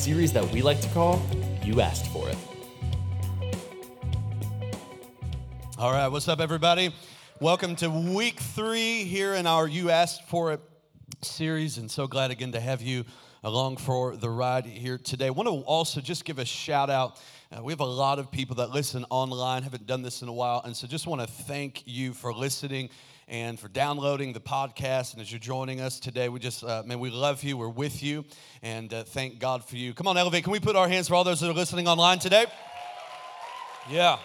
series that we like to call You Asked For It. All right, what's up, everybody? Welcome to week 3 here in our You Asked For It series, and so glad again to have you along for the ride here today. I want to also just give a shout out. We have a lot of people that listen online, haven't done this in a while, and so just want to thank you for listening and for downloading the podcast. And as you're joining us today, we just, we love you, we're with you, and thank God for you. Come on, Elevate, can we put our hands for all those that are listening online today? Yeah.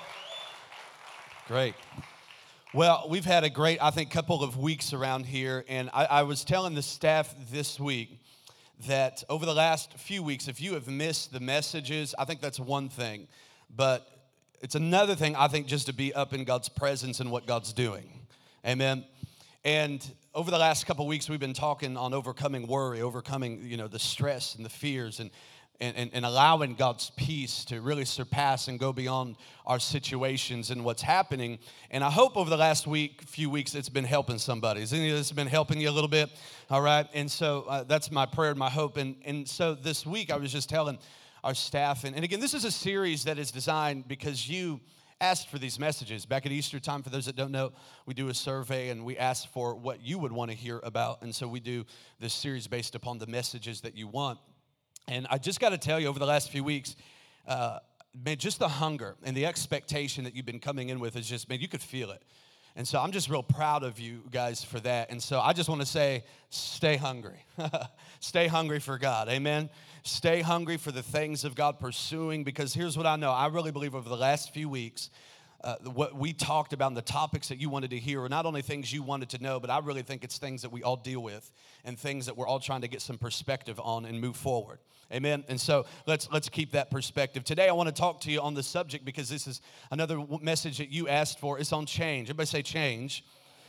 Great. Well, we've had a great, I think, couple of weeks around here, and I was telling the staff this week that over the last few weeks, if you have missed the messages, I think that's one thing, but it's another thing, I think, just to be up in God's presence and what God's doing. Amen. And over the last couple of weeks, we've been talking on overcoming worry, overcoming, the stress and the fears, and allowing God's peace to really surpass and go beyond our situations and what's happening. And I hope over the last few weeks, it's been helping somebody. Has any of this been helping you a little bit? All right. And so that's my prayer and my hope. And so this week, I was just telling our staff, and again, this is a series that is designed because you asked for these messages. Back at Easter time, for those that don't know, we do a survey and we ask for what you would want to hear about. And so we do this series based upon the messages that you want. And I just got to tell you, over the last few weeks, just the hunger and the expectation that you've been coming in with is just, you could feel it. And so I'm just real proud of you guys for that. And so I just want to say, stay hungry. Stay hungry for God. Amen. Stay hungry for the things of God, pursuing, because here's what I know. I really believe over the last few weeks, what we talked about and the topics that you wanted to hear are not only things you wanted to know, but I really think it's things that we all deal with and things that we're all trying to get some perspective on and move forward. Amen. And so let's keep that perspective. Today I want to talk to you on the subject because this is another message that you asked for. It's on change. Everybody say change.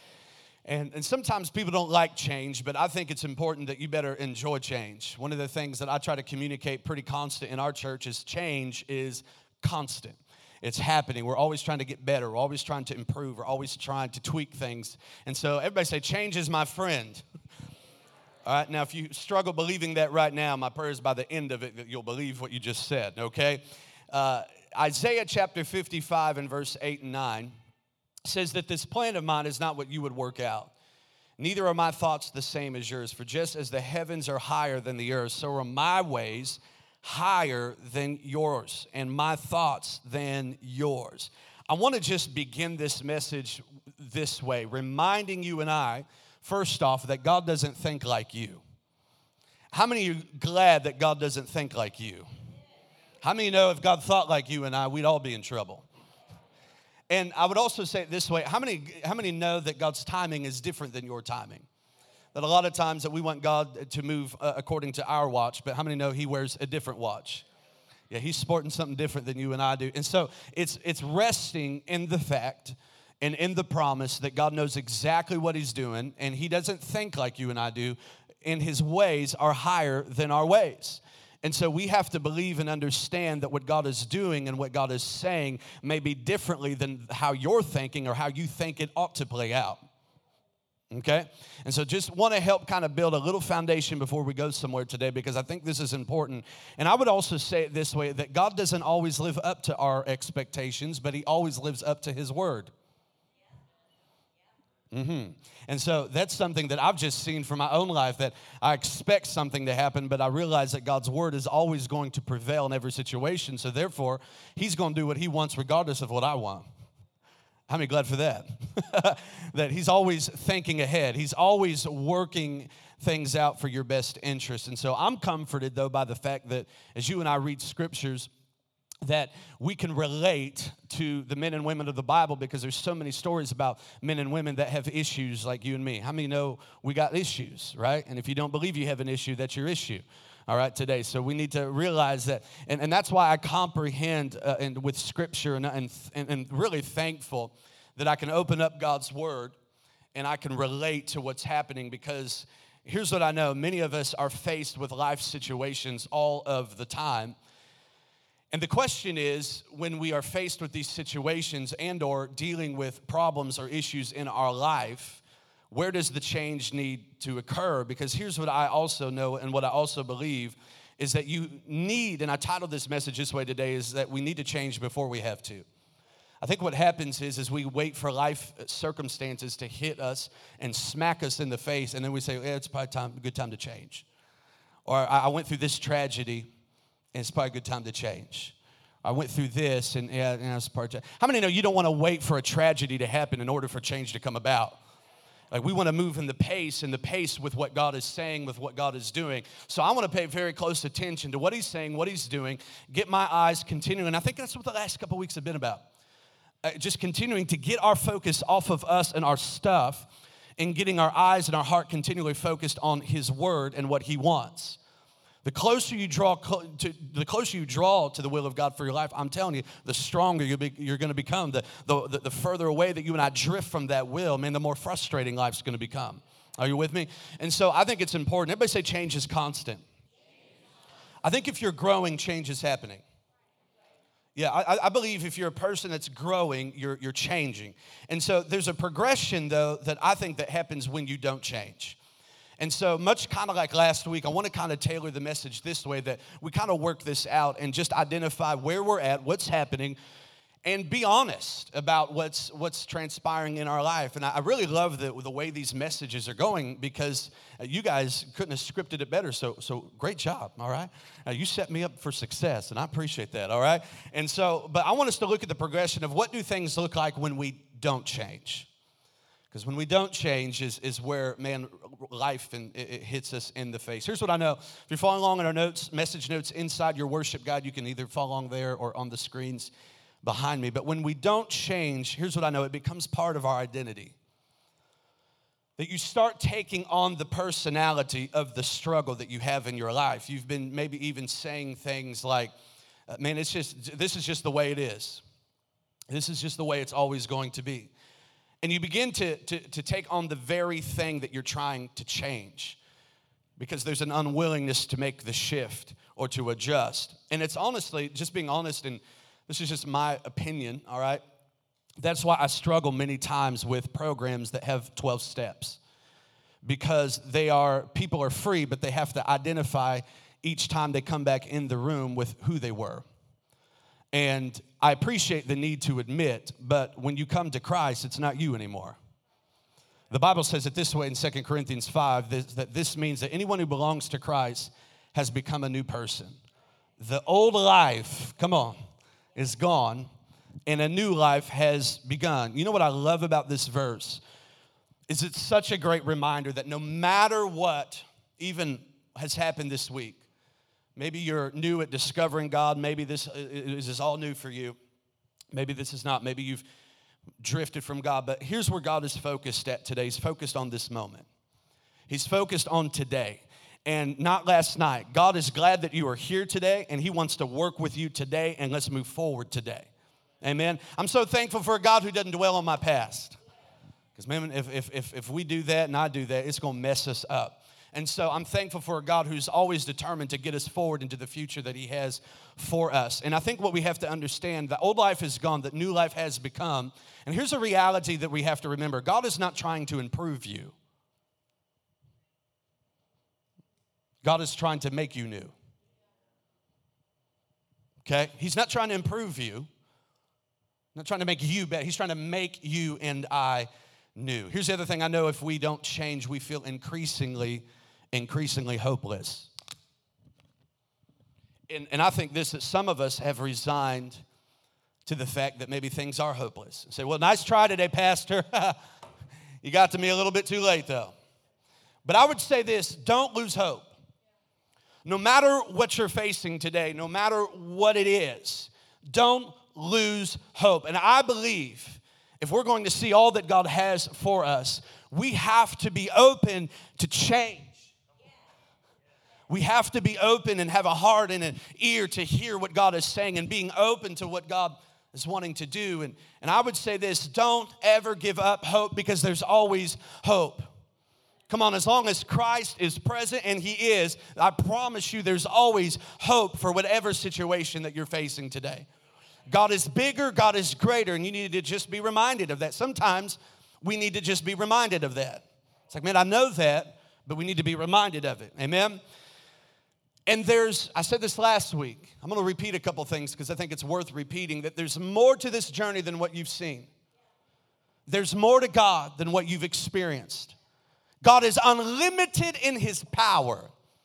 And sometimes people don't like change, but I think it's important that you better enjoy change. One of the things that I try to communicate pretty constant in our church is change is constant. It's happening. We're always trying to get better. We're always trying to improve. We're always trying to tweak things. And so everybody say, change is my friend. All right, now if you struggle believing that right now, my prayer is by the end of it that you'll believe what you just said, okay? Isaiah chapter 55 and verse 8 and 9 says that this plan of mine is not what you would work out. Neither are my thoughts the same as yours. For just as the heavens are higher than the earth, so are my ways higher than yours, and my thoughts than yours. I want to just begin this message this way, reminding you and I, first off, that God doesn't think like you. How many of you are glad that God doesn't think like you? How many know if God thought like you and I, we'd all be in trouble? And I would also say it this way, how many know that God's timing is different than your timing? That a lot of times that we want God to move according to our watch, but how many know he wears a different watch? Yeah, he's sporting something different than you and I do. And so it's resting in the fact and in the promise that God knows exactly what he's doing, and he doesn't think like you and I do, and his ways are higher than our ways. And so we have to believe and understand that what God is doing and what God is saying may be differently than how you're thinking or how you think it ought to play out. Okay? And so just want to help kind of build a little foundation before we go somewhere today, because I think this is important. And I would also say it this way, that God doesn't always live up to our expectations, but he always lives up to his word. And so that's something that I've just seen from my own life, that I expect something to happen, but I realize that God's word is always going to prevail in every situation. So therefore, he's going to do what he wants regardless of what I want. How many glad for that? That he's always thinking ahead. He's always working things out for your best interest. And so I'm comforted, though, by the fact that as you and I read scriptures, that we can relate to the men and women of the Bible, because there's so many stories about men and women that have issues like you and me. How many know we got issues, right? And if you don't believe you have an issue, that's your issue, all right, today. So we need to realize that, and that's why I comprehend and with Scripture and really thankful that I can open up God's Word and I can relate to what's happening, because here's what I know. Many of us are faced with life situations all of the time. And the question is, when we are faced with these situations and or dealing with problems or issues in our life, where does the change need to occur? Because here's what I also know and what I also believe is that you need, and I titled this message this way today, is that we need to change before we have to. I think what happens is we wait for life circumstances to hit us and smack us in the face, and then we say, yeah, it's probably a good time to change. Or I went through this tragedy, and it's probably a good time to change. I went through this, and it's part of. How many know you don't want to wait for a tragedy to happen in order for change to come about? Like, we want to move in the pace with what God is saying, with what God is doing. So I want to pay very close attention to what he's saying, what he's doing, get my eyes continuing. And I think that's what the last couple of weeks have been about. Just continuing to get our focus off of us and our stuff and getting our eyes and our heart continually focused on his word and what he wants. The closer you draw to the will of God for your life, I'm telling you, the stronger you're going to become. The further away that you and I drift from that will, man, the more frustrating life's going to become. Are you with me? And so I think it's important. Everybody say change is constant. I think if you're growing, change is happening. Yeah, I believe if you're a person that's growing, you're changing. And so there's a progression, though, that I think that happens when you don't change. And so much kind of like last week, I want to kind of tailor the message this way, that we kind of work this out and just identify where we're at, what's happening, and be honest about what's transpiring in our life. And I really love the way these messages are going, because you guys couldn't have scripted it better, so great job, all right? You set me up for success, and I appreciate that, all right? And so, but I want us to look at the progression of what do things look like when we don't change. Because when we don't change is where, man, life and it hits us in the face. Here's what I know. If you're following along in our notes, message notes inside your worship guide, you can either follow along there or on the screens behind me. But when we don't change, here's what I know. It becomes part of our identity. That you start taking on the personality of the struggle that you have in your life. You've been maybe even saying things like, man, this is just the way it is. This is just the way it's always going to be. And you begin to take on the very thing that you're trying to change, because there's an unwillingness to make the shift or to adjust. And it's honestly, just being honest, and this is just my opinion, all right? That's why I struggle many times with programs that have 12 steps, because people are free, but they have to identify each time they come back in the room with who they were. And I appreciate the need to admit, but when you come to Christ, it's not you anymore. The Bible says it this way in 2 Corinthians 5, that this means that anyone who belongs to Christ has become a new person. The old life, come on, is gone, and a new life has begun. You know what I love about this verse is it's such a great reminder that no matter what even has happened this week, maybe you're new at discovering God. Maybe this is all new for you. Maybe this is not. Maybe you've drifted from God. But here's where God is focused at today. He's focused on this moment. He's focused on today and not last night. God is glad that you are here today, and he wants to work with you today, and let's move forward today. Amen. I'm so thankful for a God who doesn't dwell on my past. Because, man, if we do that and I do that, it's going to mess us up. And so I'm thankful for a God who's always determined to get us forward into the future that he has for us. And I think what we have to understand, the old life is gone, that new life has become. And here's a reality that we have to remember. God is not trying to improve you. God is trying to make you new. Okay? He's not trying to improve you. Not trying to make you better. He's trying to make you and I new. Here's the other thing I know: if we don't change, we feel increasingly hopeless. And I think that some of us have resigned to the fact that maybe things are hopeless. And say, well, nice try today, Pastor. You got to me a little bit too late, though. But I would say this: don't lose hope. No matter what you're facing today, no matter what it is, don't lose hope. And I believe if we're going to see all that God has for us, we have to be open to change. We have to be open and have a heart and an ear to hear what God is saying and being open to what God is wanting to do. And I would say this: don't ever give up hope, because there's always hope. Come on, as long as Christ is present, and he is, I promise you there's always hope for whatever situation that you're facing today. God is bigger, God is greater, and you need to just be reminded of that. Sometimes we need to just be reminded of that. It's like, man, I know that, but we need to be reminded of it. Amen? And I said this last week, I'm going to repeat a couple things because I think it's worth repeating, that there's more to this journey than what you've seen. There's more to God than what you've experienced. God is unlimited in his power,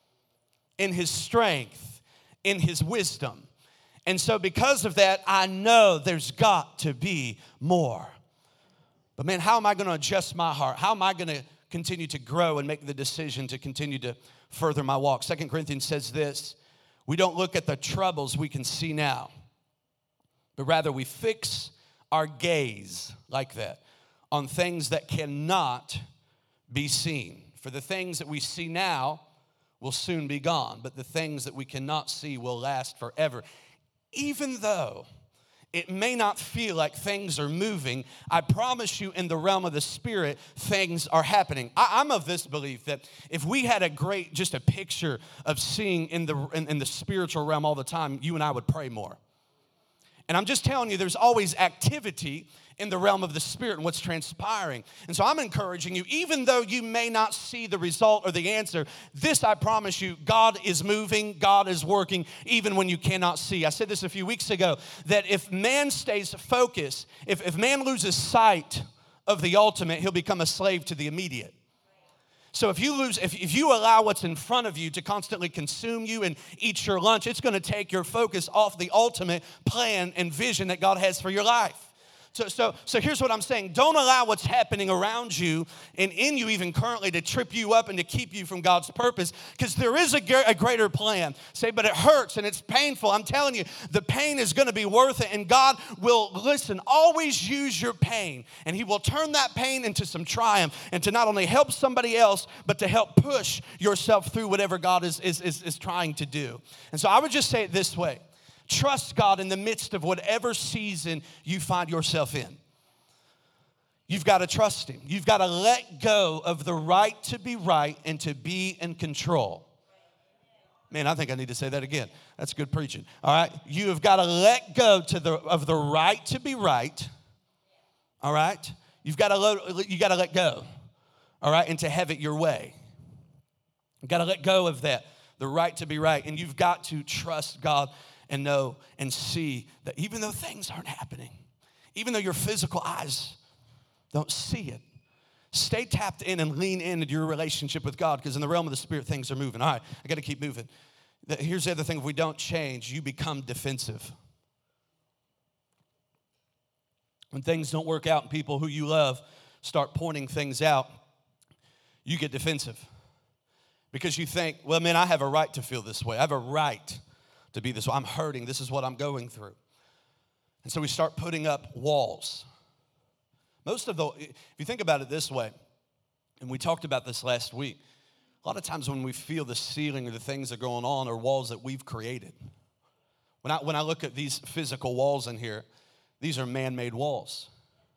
in his strength, in his wisdom. And so because of that, I know there's got to be more. But man, how am I going to adjust my heart? How am I going to continue to grow and make the decision to continue to further my walk? 2 Corinthians says this: we don't look at the troubles we can see now, but rather we fix our gaze like that on things that cannot be seen. For the things that we see now will soon be gone, but the things that we cannot see will last forever. Even though it may not feel like things are moving, I promise you in the realm of the Spirit, things are happening. I'm of this belief that if we had just a picture of seeing in the spiritual realm all the time, you and I would pray more. And I'm just telling you, there's always activity in the realm of the Spirit and what's transpiring. And so I'm encouraging you, even though you may not see the result or the answer, this I promise you, God is moving, God is working, even when you cannot see. I said this a few weeks ago, that if man stays focused, if man loses sight of the ultimate, he'll become a slave to the immediate. So if you allow what's in front of you to constantly consume you and eat your lunch, it's going to take your focus off the ultimate plan and vision that God has for your life. So here's what I'm saying. Don't allow what's happening around you and in you even currently to trip you up and to keep you from God's purpose, because there is a greater plan. Say, but it hurts and it's painful. I'm telling you, the pain is going to be worth it, and God will, listen, always use your pain, and he will turn that pain into some triumph and to not only help somebody else, but to help push yourself through whatever God is trying to do. And so I would just say it this way. Trust God in the midst of whatever season you find yourself in. You've got to trust him. You've got to let go of the right to be right and to be in control. Man, I think I need to say that again. That's good preaching. All right? You have got to let go of the right to be right. All right? You got to let go. All right? And to have it your way. You've got to let go of that, the right to be right. And you've got to trust God and know and see that even though things aren't happening, even though your physical eyes don't see it, stay tapped in and lean into your relationship with God, because in the realm of the Spirit, things are moving. All right, I got to keep moving. Here's the other thing. If we don't change, you become defensive. When things don't work out and people who you love start pointing things out, you get defensive because you think, well, man, I have a right to feel this way. I have a right to be this way. I'm hurting. This is what I'm going through. And so we start putting up walls. If you think about it this way, and we talked about this last week, a lot of times when we feel the ceiling or the things that are going on are walls that we've created. When I look at these physical walls in here, these are man-made walls.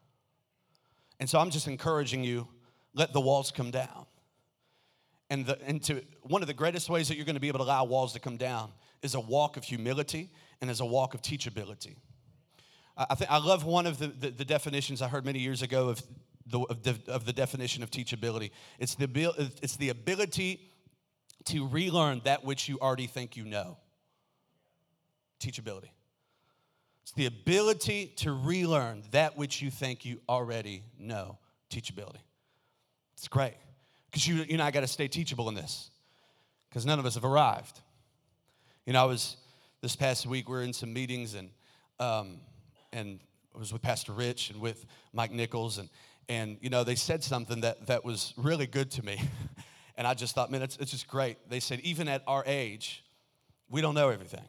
And so I'm just encouraging you, let the walls come down. And one of the greatest ways that you're going to be able to allow walls to come down is a walk of humility and is a walk of teachability. I love one of the definitions I heard many years ago of the definition of teachability. It's the ability to relearn that which you already think you know. Teachability. It's the ability to relearn that which you think you already know. Teachability. It's great. Because you and I got to stay teachable in this. Because none of us have arrived. You know, this past week, we were in some meetings, and I was with Pastor Rich and with Mike Nichols, and you know, they said something that was really good to me. And I just thought, man, it's just great. They said, even at our age, we don't know everything.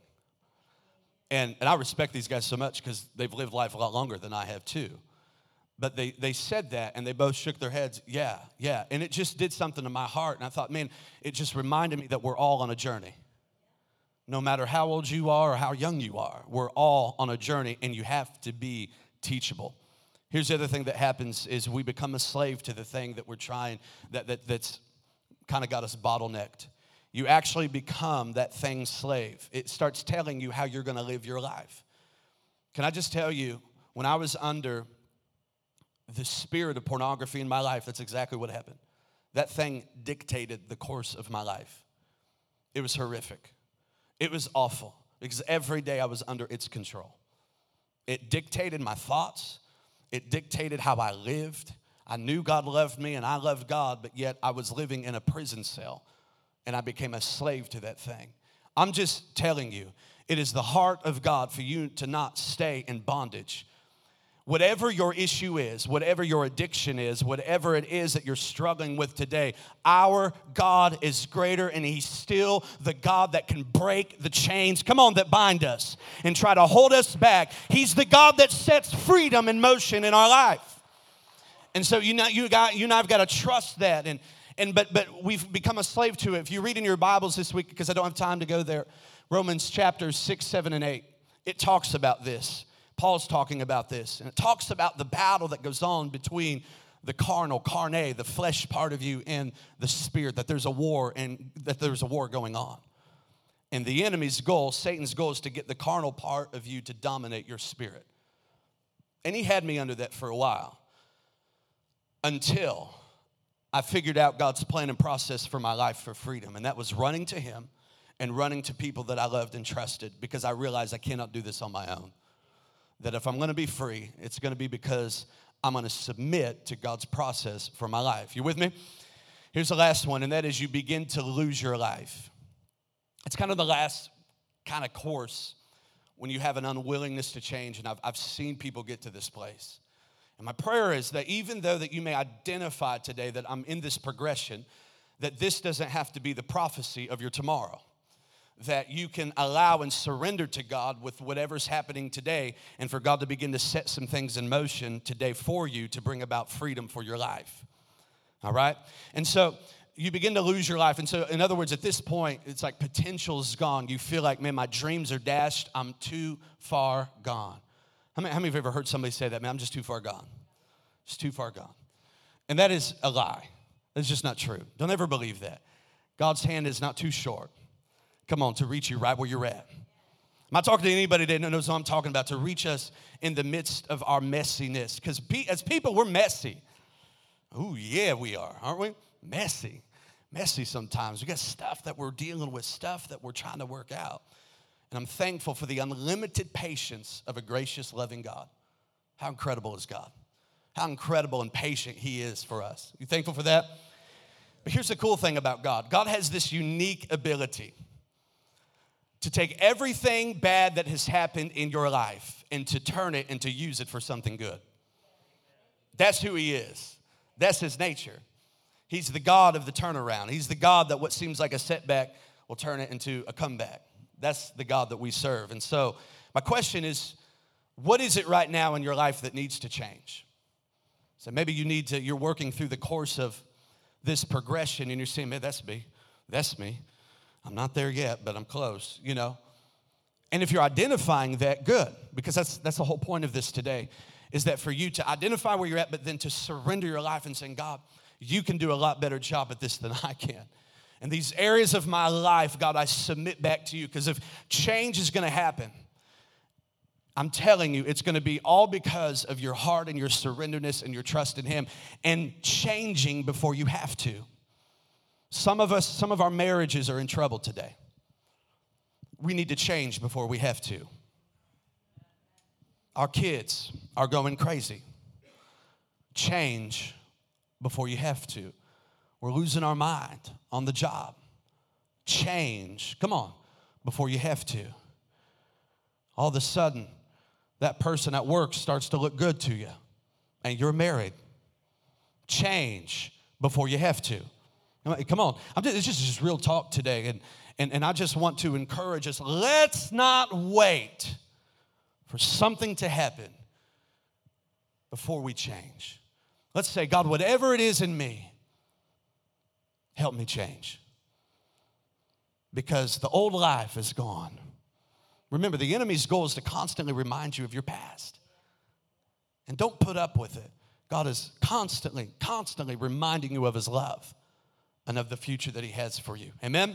And I respect these guys so much because they've lived life a lot longer than I have too. But they said that, and they both shook their heads, yeah. And it just did something to my heart. And I thought, man, it just reminded me that we're all on a journey. No matter how old you are or how young you are, we're all on a journey, and you have to be teachable. Here's the other thing that happens is we become a slave to the thing that we're trying, that's kind of got us bottlenecked. You actually become that thing's slave. It starts telling you how you're going to live your life. Can I just tell you, when I was under the spirit of pornography in my life, that's exactly what happened. That thing dictated the course of my life. It was horrific. It was awful because every day I was under its control. It dictated my thoughts. It dictated how I lived. I knew God loved me and I loved God, but yet I was living in a prison cell and I became a slave to that thing. I'm just telling you, it is the heart of God for you to not stay in bondage. Whatever your issue is, whatever your addiction is, whatever it is that you're struggling with today, our God is greater and he's still the God that can break the chains, come on, that bind us and try to hold us back. He's the God that sets freedom in motion in our life. And so you and I have got to trust that. But we've become a slave to it. If you read in your Bibles this week, because I don't have time to go there, Romans chapters 6, 7, and 8, it talks about this. Paul's talking about this, and it talks about the battle that goes on between the carnal, the flesh part of you, and the spirit, that there's a war going on. And the enemy's goal, Satan's goal, is to get the carnal part of you to dominate your spirit. And he had me under that for a while until I figured out God's plan and process for my life for freedom, and that was running to him and running to people that I loved and trusted, because I realized I cannot do this on my own. That if I'm going to be free, it's going to be because I'm going to submit to God's process for my life. You with me? Here's the last one, and that is you begin to lose your life. It's kind of the last kind of course when you have an unwillingness to change, and I've seen people get to this place. And my prayer is that even though that you may identify today that I'm in this progression, that this doesn't have to be the prophecy of your tomorrow. That you can allow and surrender to God with whatever's happening today, and for God to begin to set some things in motion today for you to bring about freedom for your life. All right? And so you begin to lose your life. And so, in other words, at this point, it's like potential's gone. You feel like, man, my dreams are dashed. I'm too far gone. How many have you ever heard somebody say that? Man, I'm just too far gone. Just too far gone. And that is a lie. That's just not true. Don't ever believe that. God's hand is not too short. Come on, to reach you right where you're at. I'm not talking to anybody that knows what I'm talking about, to reach us in the midst of our messiness. Because as people, we're messy. Ooh, yeah, we are, aren't we? Messy. Messy sometimes. We got stuff that we're dealing with, stuff that we're trying to work out. And I'm thankful for the unlimited patience of a gracious, loving God. How incredible is God? How incredible and patient he is for us. You thankful for that? But here's the cool thing about God. God has this unique ability to take everything bad that has happened in your life and to turn it and to use it for something good. That's who he is. That's his nature. He's the God of the turnaround. He's the God that what seems like a setback will turn it into a comeback. That's the God that we serve. And so my question is, what is it right now in your life that needs to change? So maybe you're working through the course of this progression and you're saying, man, that's me. I'm not there yet, but I'm close, you know. And if you're identifying that, good, because that's the whole point of this today, is that for you to identify where you're at, but then to surrender your life and saying, God, you can do a lot better job at this than I can. And these areas of my life, God, I submit back to you, because if change is going to happen, I'm telling you, it's going to be all because of your heart and your surrenderness and your trust in him, and changing before you have to. Some of our marriages are in trouble today. We need to change before we have to. Our kids are going crazy. Change before you have to. We're losing our mind on the job. Change, come on, before you have to. All of a sudden, that person at work starts to look good to you, and you're married. Change before you have to. Come on, it's just real talk today, and I just want to encourage us, let's not wait for something to happen before we change. Let's say, God, whatever it is in me, help me change. Because the old life is gone. Remember, the enemy's goal is to constantly remind you of your past. And don't put up with it. God is constantly reminding you of his love and of the future that he has for you. Amen?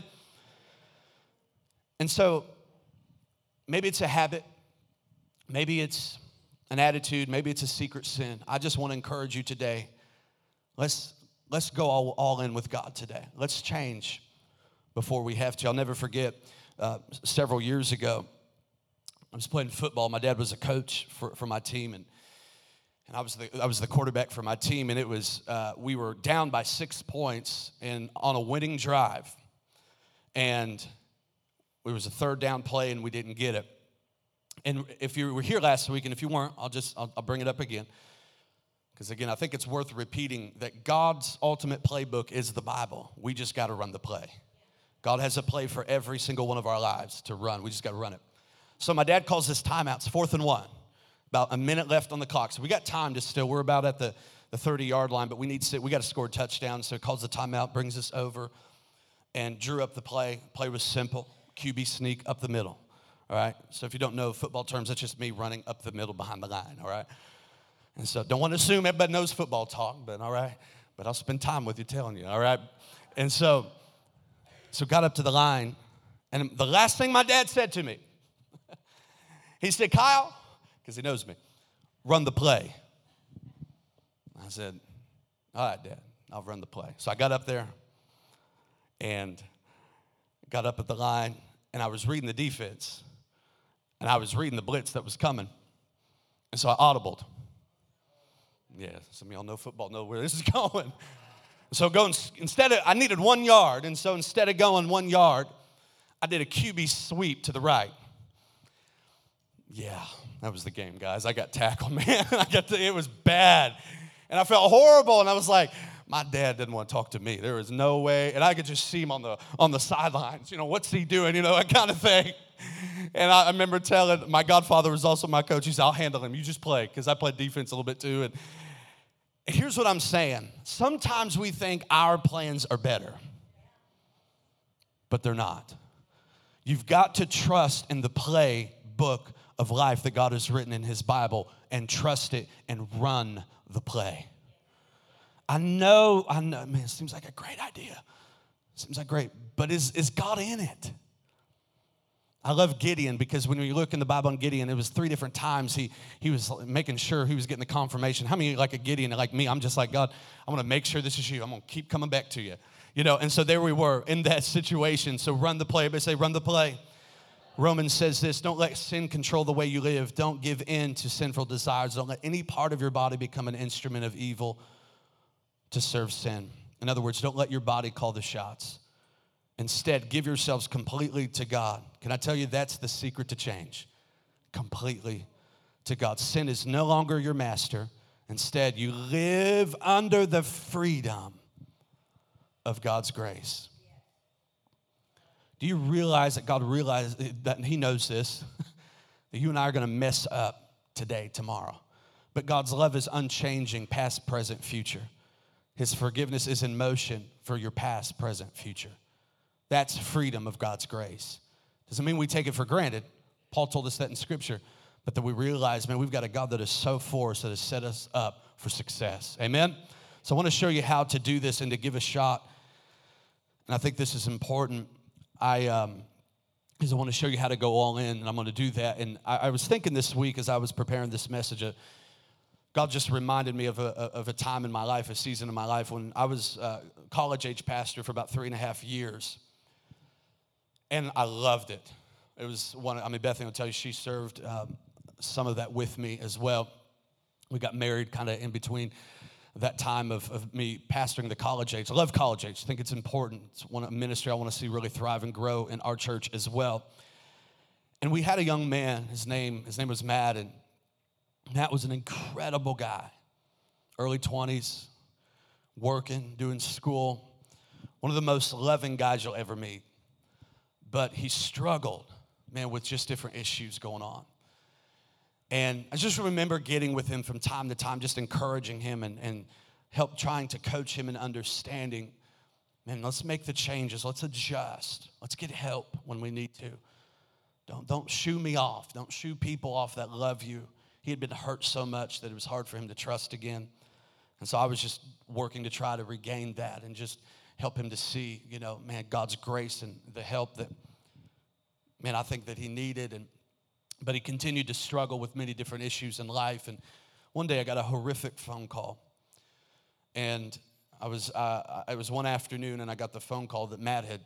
And so, maybe it's a habit. Maybe it's an attitude. Maybe it's a secret sin. I just want to encourage you today. Let's go all in with God today. Let's change before we have to. I'll never forget several years ago. I was playing football. My dad was a coach for my team, and I was the quarterback for my team. And it was we were down by 6 points and on a winning drive, and it was a third down play, and we didn't get it. And if you were here last week, and if you weren't, I'll bring it up again. Because again, I think it's worth repeating that God's ultimate playbook is the Bible. We just got to run the play. God has a play for every single one of our lives to run. We just got to run it. So my dad calls this timeouts, 4th and 1. About a minute left on the clock. So we got time to still. We're about at the 30-yard line, but we got to score a touchdown. So he calls the timeout, brings us over, and drew up the play. Play was simple. QB sneak up the middle. All right? So if you don't know football terms, that's just me running up the middle behind the line. All right? And so don't want to assume everybody knows football talk, but all right. But I'll spend time with you telling you, all right? And so got up to the line, and the last thing my dad said to me, he said, Kyle, because he knows me, run the play. I said, all right, Dad, I'll run the play. So I got up there and got up at the line, and I was reading the defense, and I was reading the blitz that was coming. And so I audibled. Yeah, some of y'all know football, know where this is going. So I needed 1 yard, and so instead of going 1 yard, I did a QB sweep to the right. Yeah, that was the game, guys. I got tackled, man. It was bad. And I felt horrible, and I was like, my dad didn't want to talk to me. There was no way. And I could just see him on the sidelines. What's he doing? That kind of thing. And I remember telling, my godfather was also my coach. He said, I'll handle him. You just play, because I played defense a little bit too. And here's what I'm saying. Sometimes we think our plans are better, but they're not. You've got to trust in the playbook of life that God has written in his Bible and trust it and run the play. I know, man, it seems like a great idea. Seems like great, but is God in it? I love Gideon because when you look in the Bible on Gideon, it was 3 different times he was making sure he was getting the confirmation. How many like a Gideon like me? I'm just like, God, I want to make sure this is you. I'm going to keep coming back to you. And so there we were in that situation. So run the play. Everybody say, run the play. Romans says this, don't let sin control the way you live. Don't give in to sinful desires. Don't let any part of your body become an instrument of evil to serve sin. In other words, don't let your body call the shots. Instead, give yourselves completely to God. Can I tell you that's the secret to change? Completely to God. Sin is no longer your master. Instead, you live under the freedom of God's grace. Do you realize that God realizes that he knows this, that you and I are going to mess up today, tomorrow? But God's love is unchanging, past, present, future. His forgiveness is in motion for your past, present, future. That's freedom of God's grace. Doesn't mean we take it for granted. Paul told us that in Scripture. But that we realize, man, we've got a God that is so for us, that has set us up for success. Amen? So I want to show you how to do this and to give a shot. And I think this is important. Because I want to show you how to go all in, and I'm going to do that. And I was thinking this week as I was preparing this message, God just reminded me of a time in my life, a season in my life when I was a college-age pastor for about 3.5 years. And I loved it. It was Bethany will tell you she served some of that with me as well. We got married kind of in between that time of me pastoring the college age. I love college age. I think it's important. It's one ministry I want to see really thrive and grow in our church as well. And we had a young man. His name was Matt, and Matt was an incredible guy. Early 20s, working, doing school. One of the most loving guys you'll ever meet. But he struggled, man, with just different issues going on. And I just remember getting with him from time to time, just encouraging him and help trying to coach him in understanding, man, let's make the changes. Let's adjust. Let's get help when we need to. Don't shoo me off. Don't shoo people off that love you. He had been hurt so much that it was hard for him to trust again. And so I was just working to try to regain that and just help him to see, man, God's grace and the help that, man, I think that he needed. But he continued to struggle with many different issues in life. And one day I got a horrific phone call. And it was one afternoon, and I got the phone call that Matt had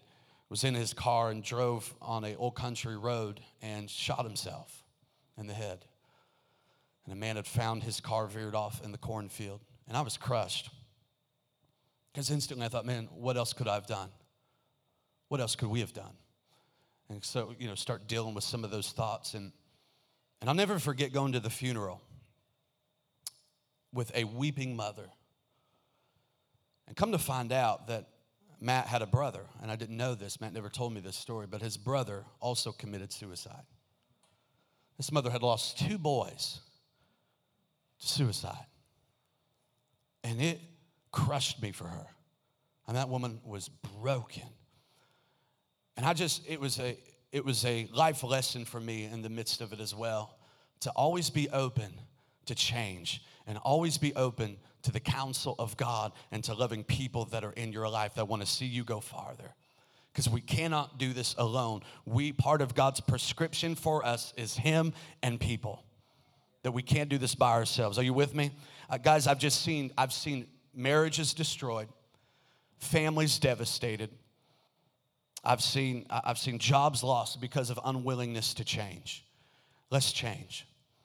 was in his car and drove on an old country road and shot himself in the head. And a man had found his car veered off in the cornfield. And I was crushed. Because instantly I thought, man, what else could I have done? What else could we have done? And so, start dealing with some of those thoughts. And I'll never forget going to the funeral with a weeping mother. And come to find out that Matt had a brother, and I didn't know this. Matt never told me this story, but his brother also committed suicide. This mother had lost 2 boys to suicide. And it crushed me for her. And that woman was broken. And it was a life lesson for me in the midst of it as well, to always be open to change and always be open to the counsel of God and to loving people that are in your life that want to see you go farther. Because we cannot do this alone. Part of God's prescription for us is Him and people. That we can't do this by ourselves. Are you with me? Guys, I've seen marriages destroyed, families devastated. I've seen jobs lost because of unwillingness to change. Let's change.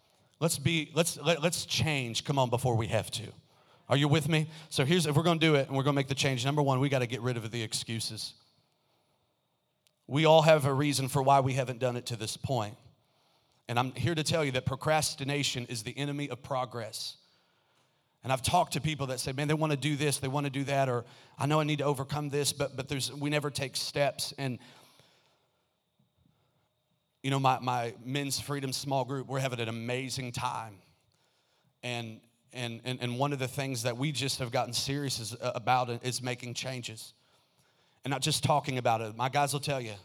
Let's change. Come on, before we have to. Are you with me? So if we're going to do it and we're going to make the change, number one, we got to get rid of the excuses. We all have a reason for why we haven't done it to this point. And I'm here to tell you that procrastination is the enemy of progress. And I've talked to people that say, man, they want to do this, they want to do that, or I know I need to overcome this, but we never take steps. And my men's freedom small group, we're having an amazing time. And one of the things that we just have gotten serious about is making changes. And not just talking about it. My guys will tell you,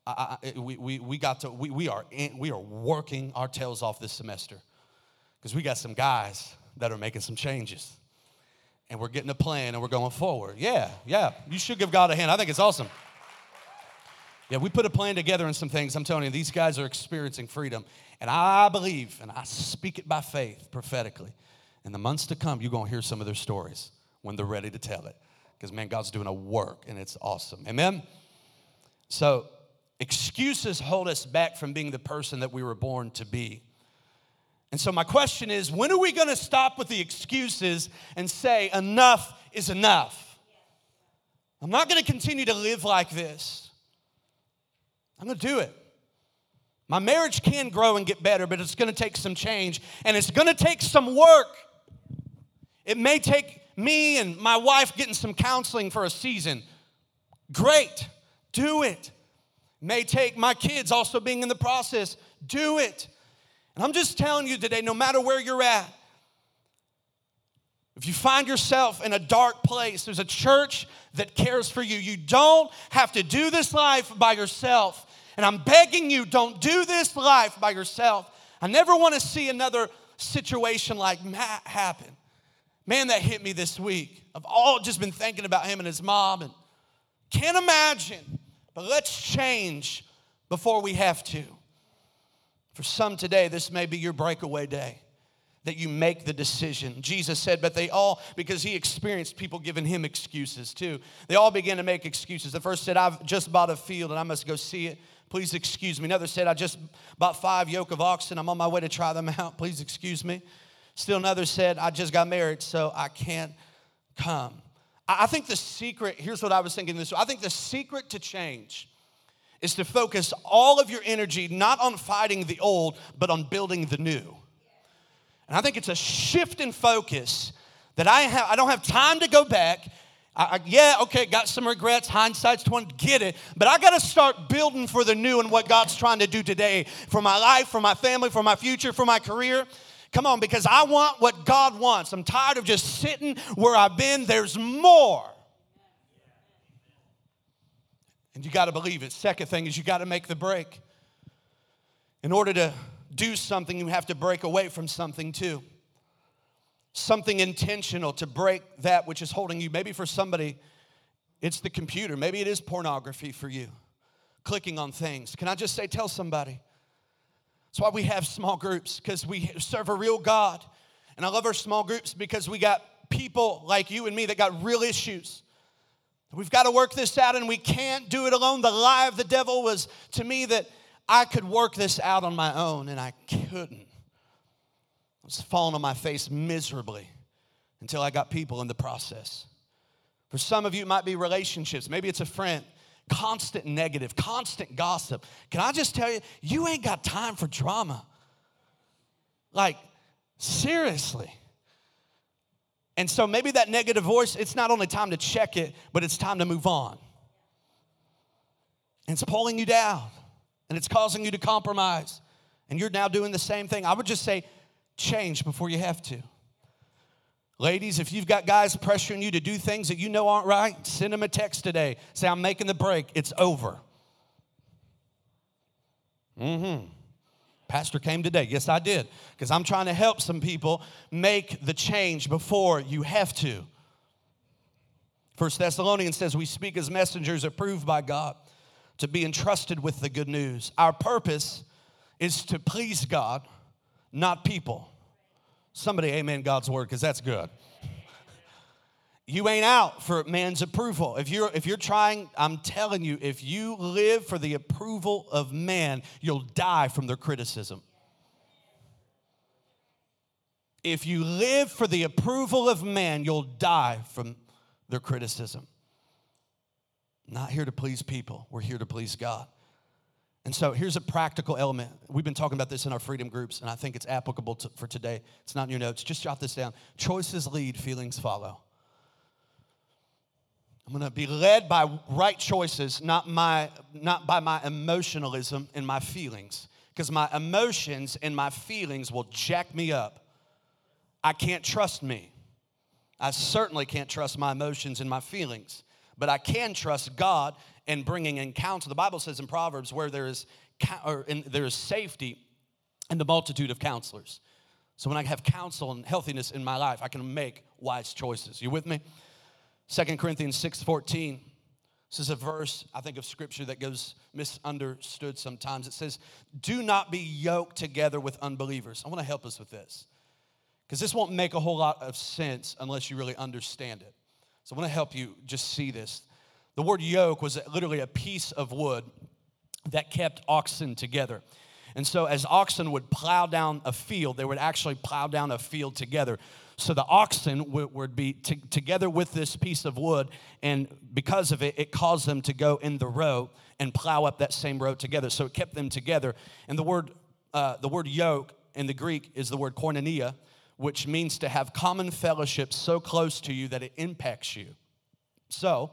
we are working our tails off this semester. Because we got some guys that are making some changes. And we're getting a plan and we're going forward. Yeah. You should give God a hand. I think it's awesome. Yeah, we put a plan together and some things. I'm telling you, these guys are experiencing freedom. And I believe, and I speak it by faith prophetically, in the months to come, you're going to hear some of their stories when they're ready to tell it. Because, man, God's doing a work, and it's awesome. Amen? So, excuses hold us back from being the person that we were born to be. And so my question is, when are we going to stop with the excuses and say, enough is enough? I'm not going to continue to live like this. I'm going to do it. My marriage can grow and get better, but it's going to take some change, and it's going to take some work. It may take me and my wife getting some counseling for a season. Great. Do it. May take my kids also being in the process. Do it. And I'm just telling you today, no matter where you're at, if you find yourself in a dark place, there's a church that cares for you. You don't have to do this life by yourself. And I'm begging you, don't do this life by yourself. I never want to see another situation like Matt happen. Man, that hit me this week. I've all just been thinking about him and his mom, and can't imagine. But let's change before we have to. For some today, this may be your breakaway day, that you make the decision. Jesus said, but they all, because he experienced people giving him excuses too. They all began to make excuses. The first said, I've just bought a field and I must go see it. Please excuse me. Another said, I just bought 5 yoke of oxen. I'm on my way to try them out. Please excuse me. Still another said, I just got married, so I can't come. I think the secret, here's what I was thinking this. I think the secret to change is to focus all of your energy not on fighting the old, but on building the new. And I think it's a shift in focus that I don't have time to go back. Got some regrets, hindsight's 20, get it. But I got to start building for the new and what God's trying to do today for my life, for my family, for my future, for my career. Come on, because I want what God wants. I'm tired of just sitting where I've been. There's more. And you got to believe it. Second thing is you got to make the break. In order to do something, you have to break away from something too. Something intentional to break that which is holding you. Maybe for somebody, it's the computer. Maybe it is pornography for you. Clicking on things. Can I just say, tell somebody. That's why we have small groups, because we serve a real God. And I love our small groups because we got people like you and me that got real issues. We've got to work this out, and we can't do it alone. The lie of the devil was to me that I could work this out on my own, and I couldn't. I was falling on my face miserably until I got people in the process. For some of you, it might be relationships. Maybe it's a friend. Constant negative, constant gossip. Can I just tell you, you ain't got time for drama. Like, seriously. And so maybe that negative voice, it's not only time to check it, but it's time to move on. And it's pulling you down, and it's causing you to compromise. And you're now doing the same thing. I would just say, change before you have to. Ladies, if you've got guys pressuring you to do things that you know aren't right, send them a text today. Say, I'm making the break. It's over. Pastor came today. Yes, I did. Because I'm trying to help some people make the change before you have to. 1 Thessalonians says, we speak as messengers approved by God to be entrusted with the good news. Our purpose is to please God, not people. Somebody amen God's word, because that's good. You ain't out for man's approval. If you're trying, I'm telling you, if you live for the approval of man, you'll die from their criticism. If you live for the approval of man, you'll die from their criticism. Not here to please people. We're here to please God. And so here's a practical element. We've been talking about this in our freedom groups, and I think it's applicable for today. It's not in your notes. Just jot this down. Choices lead, feelings follow. I'm going to be led by right choices, not by my emotionalism and my feelings, because my emotions and my feelings will jack me up. I can't trust me. I certainly can't trust my emotions and my feelings, but I can trust God and bringing in counsel. The Bible says in Proverbs where there is safety in the multitude of counselors. So when I have counsel and healthiness in my life, I can make wise choices. You with me? 2 Corinthians 6:14. This is a verse, I think, of Scripture that goes misunderstood sometimes. It says, do not be yoked together with unbelievers. I want to help us with this, because this won't make a whole lot of sense unless you really understand it. So I want to help you just see this. The word yoke was literally a piece of wood that kept oxen together. And so as oxen would plow down a field, they would actually plow down a field together. So the oxen would be together with this piece of wood, and because of it, it caused them to go in the row and plow up that same row together. So it kept them together. And the word yoke in the Greek is the word koinonia, which means to have common fellowship so close to you that it impacts you. So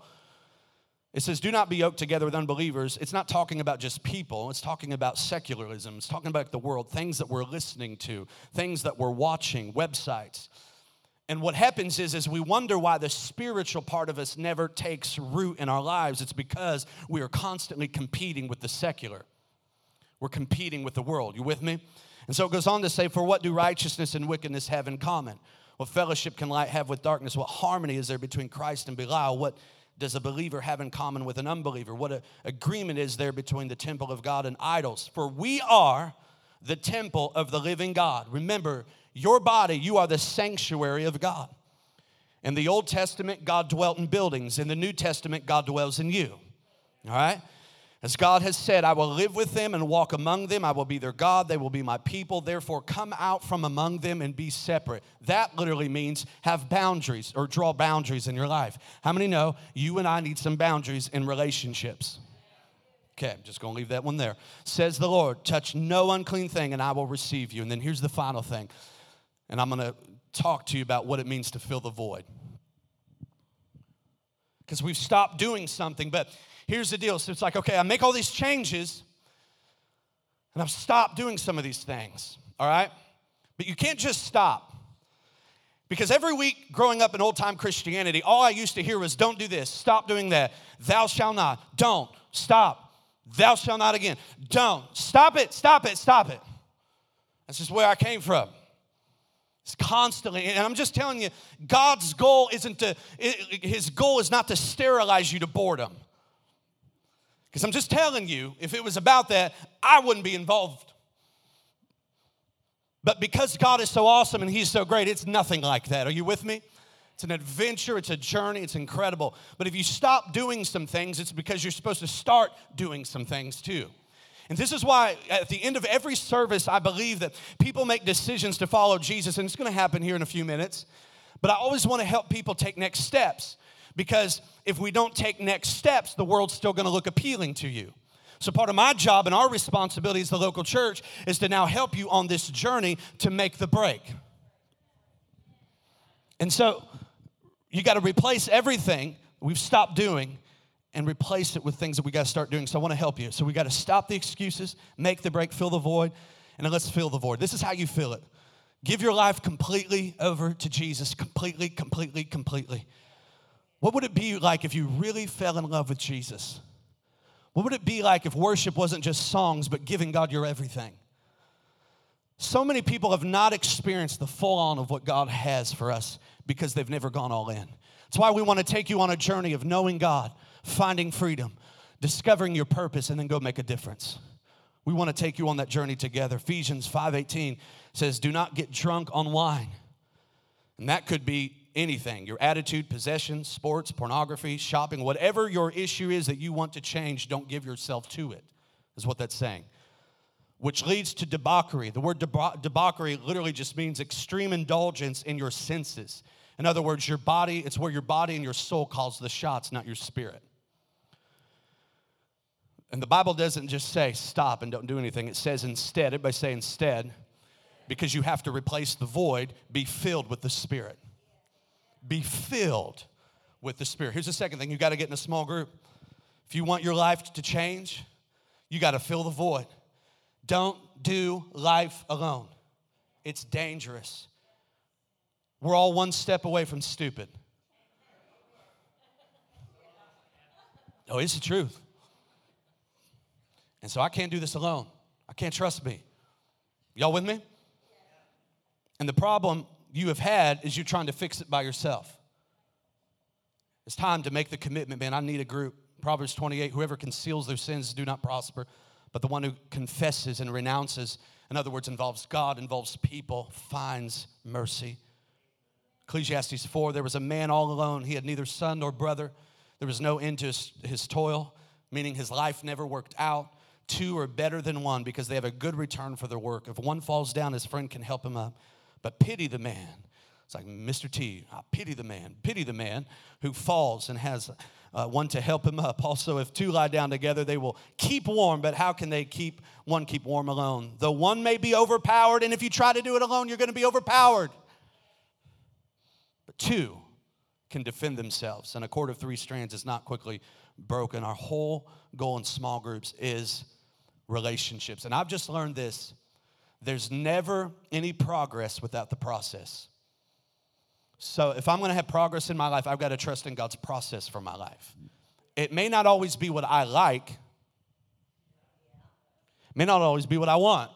it says, do not be yoked together with unbelievers. It's not talking about just people. It's talking about secularism. It's talking about the world, things that we're listening to, things that we're watching, websites. And what happens is we wonder why the spiritual part of us never takes root in our lives. It's because we are constantly competing with the secular. We're competing with the world. You with me? And so it goes on to say, for what do righteousness and wickedness have in common? What fellowship can light have with darkness? What harmony is there between Christ and Belial? What does a believer have in common with an unbeliever? What agreement is there between the temple of God and idols? For we are the temple of the living God. Remember, your body, you are the sanctuary of God. In the Old Testament, God dwelt in buildings. In the New Testament, God dwells in you. All right? As God has said, I will live with them and walk among them. I will be their God. They will be my people. Therefore, come out from among them and be separate. That literally means have boundaries or draw boundaries in your life. How many know you and I need some boundaries in relationships? Okay, I'm just going to leave that one there. Says the Lord, touch no unclean thing and I will receive you. And then here's the final thing. And I'm going to talk to you about what it means to fill the void. Because we've stopped doing something, but here's the deal. So it's like, okay, I make all these changes, and I've stopped doing some of these things, all right? But you can't just stop. Because every week growing up in old-time Christianity, all I used to hear was, don't do this, stop doing that, thou shalt not, don't, stop, thou shalt not again, don't, stop it, stop it, stop it. That's just where I came from. It's constantly, and I'm just telling you, God's goal his goal is not to sterilize you to boredom. Because I'm just telling you, if it was about that, I wouldn't be involved. But because God is so awesome and he's so great, it's nothing like that. Are you with me? It's an adventure, it's a journey, it's incredible. But if you stop doing some things, it's because you're supposed to start doing some things too. And this is why at the end of every service, I believe that people make decisions to follow Jesus, and it's gonna happen here in a few minutes. But I always wanna help people take next steps, because if we don't take next steps, the world's still gonna look appealing to you. So part of my job and our responsibility as the local church is to now help you on this journey to make the break. And so you got to replace everything we've stopped doing and replace it with things that we got to start doing. So I want to help you. So we got to stop the excuses, make the break, fill the void, and then let's fill the void. This is how you fill it. Give your life completely over to Jesus, completely, completely, completely. What would it be like if you really fell in love with Jesus? What would it be like if worship wasn't just songs, but giving God your everything? So many people have not experienced the full on of what God has for us because they've never gone all in. That's why we want to take you on a journey of knowing God, finding freedom, discovering your purpose, and then go make a difference. We want to take you on that journey together. Ephesians 5:18 says, do not get drunk on wine. And that could be anything, your attitude, possessions, sports, pornography, shopping, whatever your issue is that you want to change, don't give yourself to it, is what that's saying. Which leads to debauchery. The word debauchery literally just means extreme indulgence in your senses. In other words, your body, it's where your body and your soul calls the shots, not your spirit. And the Bible doesn't just say stop and don't do anything. It says instead, everybody say instead, because you have to replace the void, be filled with the Spirit. Be filled with the Spirit. Here's the second thing. You got to get in a small group. If you want your life to change, you got to fill the void. Don't do life alone. It's dangerous. We're all one step away from stupid. Oh, it's the truth. And so I can't do this alone. I can't trust me. Y'all with me? And the problem you have had is you're trying to fix it by yourself. It's time to make the commitment, man. I need a group. Proverbs 28, whoever conceals their sins do not prosper, but the one who confesses and renounces, in other words, involves God, involves people, finds mercy. Ecclesiastes 4, there was a man all alone. He had neither son nor brother. There was no end to his toil, meaning his life never worked out. Two are better than one because they have a good return for their work. If one falls down, his friend can help him up. But pity the man. It's like Mr. T, I pity the man who falls and has one to help him up. Also, if two lie down together, they will keep warm. But how can they keep warm alone? Though one may be overpowered, and if you try to do it alone, you're going to be overpowered. But two can defend themselves, and a cord of three strands is not quickly broken. Our whole goal in small groups is relationships. And I've just learned this. There's never any progress without the process. So if I'm going to have progress in my life, I've got to trust in God's process for my life. It may not always be what I like. It may not always be what I want.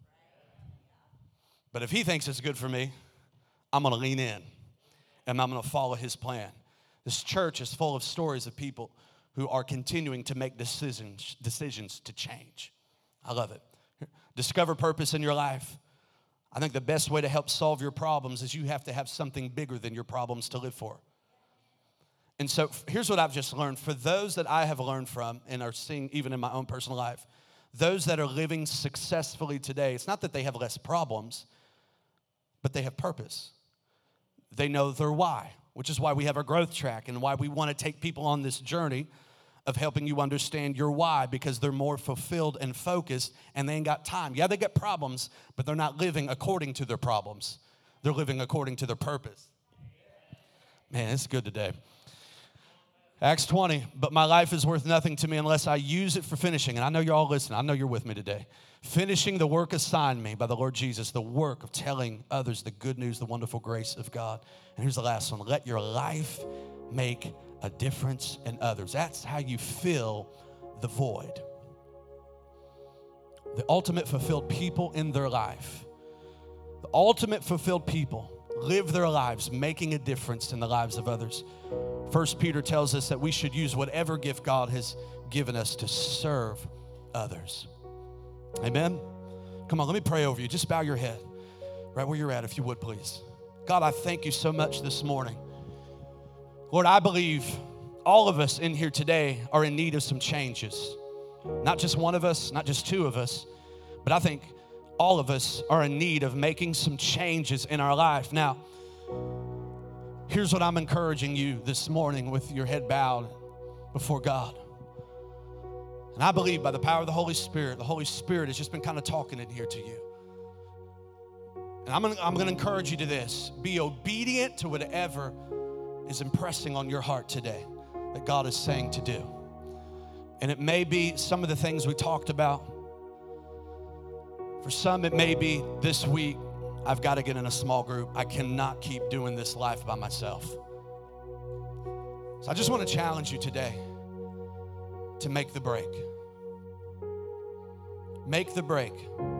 But if he thinks it's good for me, I'm going to lean in and I'm going to follow his plan. This church is full of stories of people who are continuing to make decisions to change. I love it. Discover purpose in your life. I think the best way to help solve your problems is you have to have something bigger than your problems to live for. And so here's what I've just learned. For those that I have learned from and are seeing even in my own personal life, those that are living successfully today, it's not that they have less problems, but they have purpose. They know their why, which is why we have our growth track and why we want to take people on this journey of helping you understand your why, because they're more fulfilled and focused and they ain't got time. Yeah, they got problems, but they're not living according to their problems. They're living according to their purpose. Man, it's good today. Acts 20, but my life is worth nothing to me unless I use it for finishing. And I know you're all listening. I know you're with me today. Finishing the work assigned me by the Lord Jesus, the work of telling others the good news, the wonderful grace of God. And here's the last one. Let your life make a difference in others. That's how you fill the void. The ultimate fulfilled people in their life. The ultimate fulfilled people live their lives making a difference in the lives of others. 1 Peter tells us that we should use whatever gift God has given us to serve others. Amen? Come on, let me pray over you. Just bow your head right where you're at, if you would, please. God, I thank you so much this morning Lord, I believe all of us in here today are in need of some changes. Not just one of us, not just two of us, but I think all of us are in need of making some changes in our life. Now, here's what I'm encouraging you this morning with your head bowed before God. And I believe by the power of the Holy Spirit has just been kind of talking in here to you. And I'm going to encourage you to this. Be obedient to whatever is impressing on your heart today that God is saying to do. And it may be some of the things we talked about. For some, it may be this week, I've got to get in a small group. I cannot keep doing this life by myself. So I just want to challenge you today to make the break. Make the break.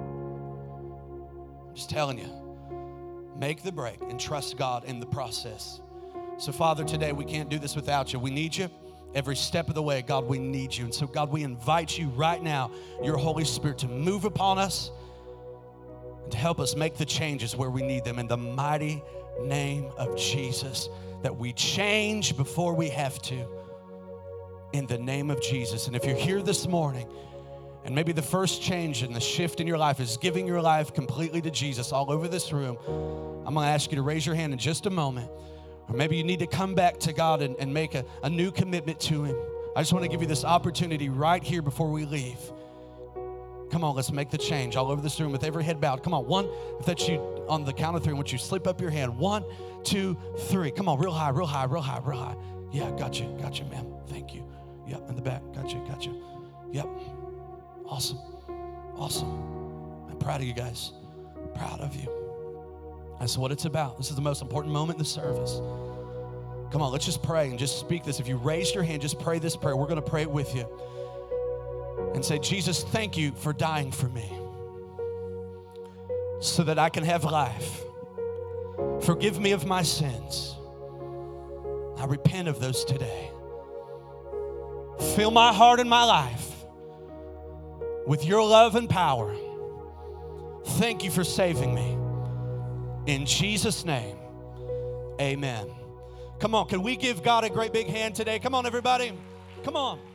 I'm just telling you, make the break and trust God in the process. So Father, today we can't do this without you. We need you every step of the way. God, we need you. And so God, we invite you right now, your Holy Spirit, to move upon us and to help us make the changes where we need them. In the mighty name of Jesus, that we change before we have to. In the name of Jesus. And if you're here this morning, and maybe the first change and the shift in your life is giving your life completely to Jesus all over this room, I'm going to ask you to raise your hand in just a moment. Or maybe you need to come back to God and make a new commitment to Him. I just want to give you this opportunity right here before we leave. Come on, let's make the change all over this room with every head bowed. Come on, one, if that's you, on the count of three, I want you to slip up your hand. 1, 2, 3. Come on, real high, real high, real high, real high. Yeah, got you, ma'am. Thank you. Yep, in the back. Got you. Yep. Awesome. I'm proud of you guys. Proud of you. That's what it's about. This is the most important moment in the service. Come on, let's just pray and just speak this. If you raised your hand, just pray this prayer. We're going to pray it with you. And say, Jesus, thank you for dying for me so that I can have life. Forgive me of my sins. I repent of those today. Fill my heart and my life with your love and power. Thank you for saving me. In Jesus' name, amen. Come on, can we give God a great big hand today? Come on, everybody. Come on.